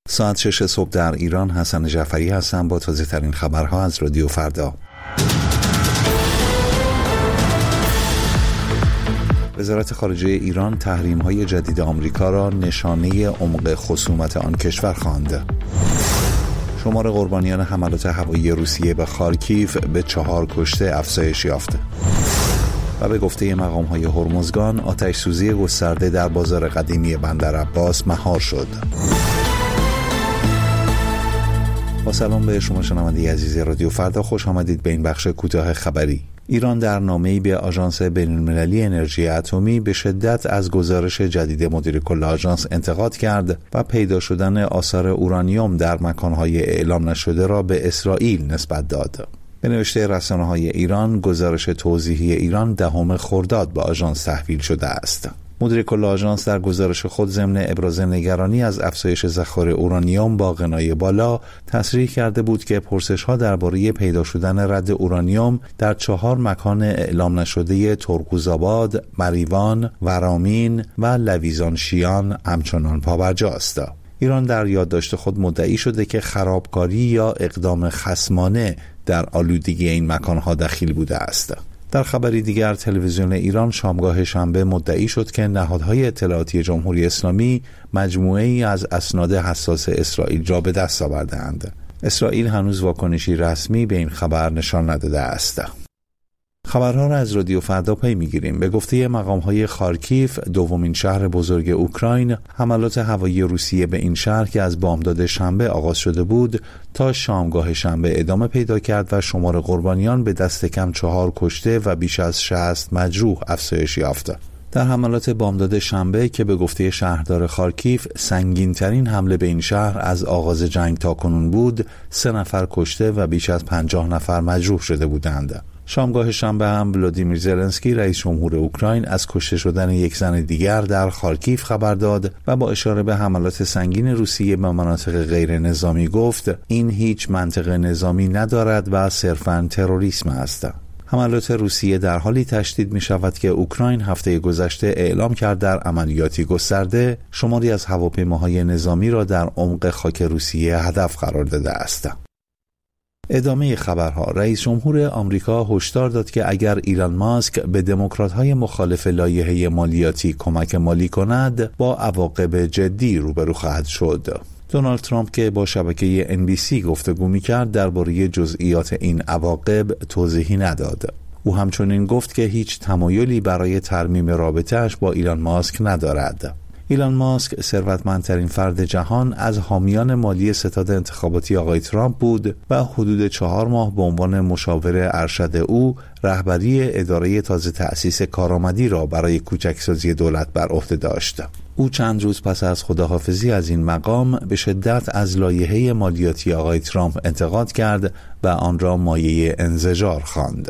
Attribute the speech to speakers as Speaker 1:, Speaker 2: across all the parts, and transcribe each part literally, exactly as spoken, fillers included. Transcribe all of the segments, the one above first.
Speaker 1: ساعت شش صبح در ایران. حسن جعفری هستم با تازه ترین خبرها از رادیو فردا. وزارت خارجه ایران تحریم‌های جدید آمریکا را نشانه عمق خصومت آن کشور خواند. شمار قربانیان حملات هوایی روسیه به خارکیف به چهار کشته افزایش یافت. و به گفته مقام‌های هرمزگان آتش‌سوزی گسترده در بازار قدیمی بندر عباس مهار شد. با سلام به شما شنونده عزیز رادیو فردا، خوش آمدید به این بخش کوتاه خبری. ایران در نامه‌ای به آژانس بین‌المللی انرژی اتمی به شدت از گزارش جدید مدیر کل آژانس انتقاد کرد و پیدا شدن آثار اورانیوم در مکان‌های اعلام نشده را به اسرائیل نسبت داد. به نوشته رسانه‌های ایران، گزارش توضیحی ایران دهم خرداد به آژانس تحویل شده است. مدیر کل آژانس در گزارش خود ضمن ابراز نگرانی از افزایش ذخایر اورانیوم با غنای بالا تصریح کرده بود که پرسش‌ها درباره پیدا شدن رد اورانیوم در چهار مکان اعلام نشده ترکوزآباد، مریوان، ورامین و لویزان شیان همچنان پابرجاست. ایران در یادداشت خود مدعی شده که خرابکاری یا اقدام خصمانه در آلودگی این مکان‌ها دخیل بوده است. در خبری دیگر، تلویزیون ایران شامگاه شنبه مدعی شد که نهادهای اطلاعاتی جمهوری اسلامی مجموعه‌ای از اسناد حساس اسرائیل را به دست آورده‌اند. اسرائیل هنوز واکنشی رسمی به این خبر نشان نداده است. خبرها را از رادیو فردا پی می‌گیریم. به گفته مقام‌های خارکیف، دومین شهر بزرگ اوکراین، حملات هوایی روسیه به این شهر که از بامداد شنبه آغاز شده بود تا شامگاه شنبه ادامه پیدا کرد و شمار قربانیان به دست کم چهار کشته و بیش از شصت مجروح افزایش یافت. در حملات بامداد شنبه که به گفته شهردار خارکیف سنگین‌ترین حمله به این شهر از آغاز جنگ تا کنون بود، سه نفر کشته و بیش از پنجاه نفر مجروح شده بودند. شامگاه شنبه هم ولادیمیر زلنسکی رئیس جمهور اوکراین از کشته شدن یک زن دیگر در خارکیف خبر داد و با اشاره به حملات سنگین روسیه به مناطق غیر نظامی گفت این هیچ منطق نظامی ندارد و صرفاً تروریسم است. حملات روسیه در حالی تشدید می شود که اوکراین هفته گذشته اعلام کرد در عملیاتی گسترده شماری از هواپیماهای نظامی را در عمق خاک روسیه هدف قرار داده است. ادامه خبرها. رئیس جمهور آمریکا هشدار داد که اگر ایلان ماسک به دموکرات‌های مخالف لایحه مالیاتی کمک مالی کند با عواقب جدی روبرو خواهد شد. دونالد ترامپ که با شبکه ان بی سی گفتگو می‌کرد درباره جزئیات این عواقب توضیحی نداد. او همچنین گفت که هیچ تمایلی برای ترمیم رابطه‌اش با ایلان ماسک ندارد. ایلان ماسک ثروتمندترین فرد جهان از حامیان مالی ستاد انتخاباتی آقای ترامپ بود و حدود چهار ماه به عنوان مشاور ارشد او رهبری اداره تازه تأسیس کارآمدی را برای کوچکسازی دولت بر عهده داشت. او چند روز پس از خداحافظی از این مقام به شدت از لایحه مالیاتی آقای ترامپ انتقاد کرد و آن را مایه انزجار خواند.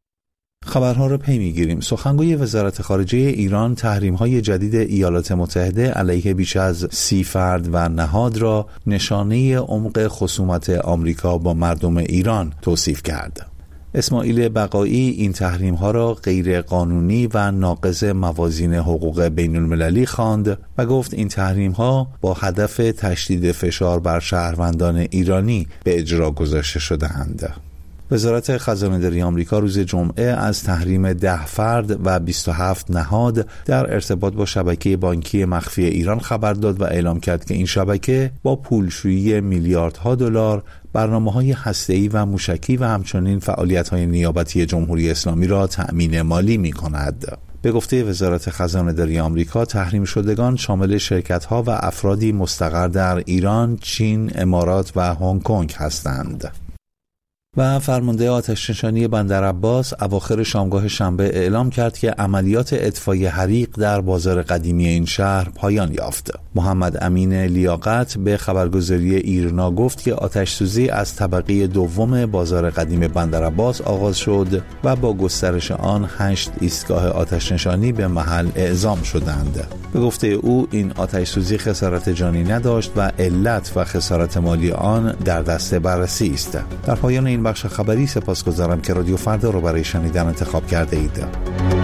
Speaker 1: خبرها را پی می‌گیریم. سخنگوی وزارت خارجه ایران تحریم‌های جدید ایالات متحده علیه بیش از سی فرد و نهاد را نشانه عمق خصومت آمریکا با مردم ایران توصیف کرد. اسماعیل بقایی این تحریم‌ها را غیر قانونی و ناقض موازین حقوق بین‌المللی خواند و گفت این تحریم‌ها با هدف تشدید فشار بر شهروندان ایرانی به اجرا گذاشته شده‌اند. وزارت خزانه‌داری آمریکا روز جمعه از تحریم ده فرد و بیست و هفت نهاد در ارتباط با شبکه بانکی مخفی ایران خبر داد و اعلام کرد که این شبکه با پولشویی میلیاردها دلار برنامه‌های هسته‌ای و موشکی و همچنین فعالیت‌های نیابتی جمهوری اسلامی را تأمین مالی می‌کند. به گفته وزارت خزانه‌داری آمریکا تحریم شدگان شامل شرکت‌ها و افرادی مستقر در ایران، چین، امارات و هنگ کنگ هستند. و فرمانده آتش‌نشانی بندر عباس اواخر شامگاه شنبه اعلام کرد که عملیات اطفای حریق در بازار قدیمی این شهر پایان یافت. محمد امین لیاقت به خبرگزاری ایرنا گفت که آتش‌سوزی از طبقه دوم بازار قدیم بندر عباس آغاز شد و با گسترش آن هشت ایستگاه آتش‌نشانی به محل اعزام شدند. به گفته او این آتش‌سوزی خسارت جانی نداشت و علت و خسارت مالی آن در دست بررسی است. در پایان این بخش خبری سپاسگزارم که رادیو فردا رو برای شنیدن انتخاب کرده اید.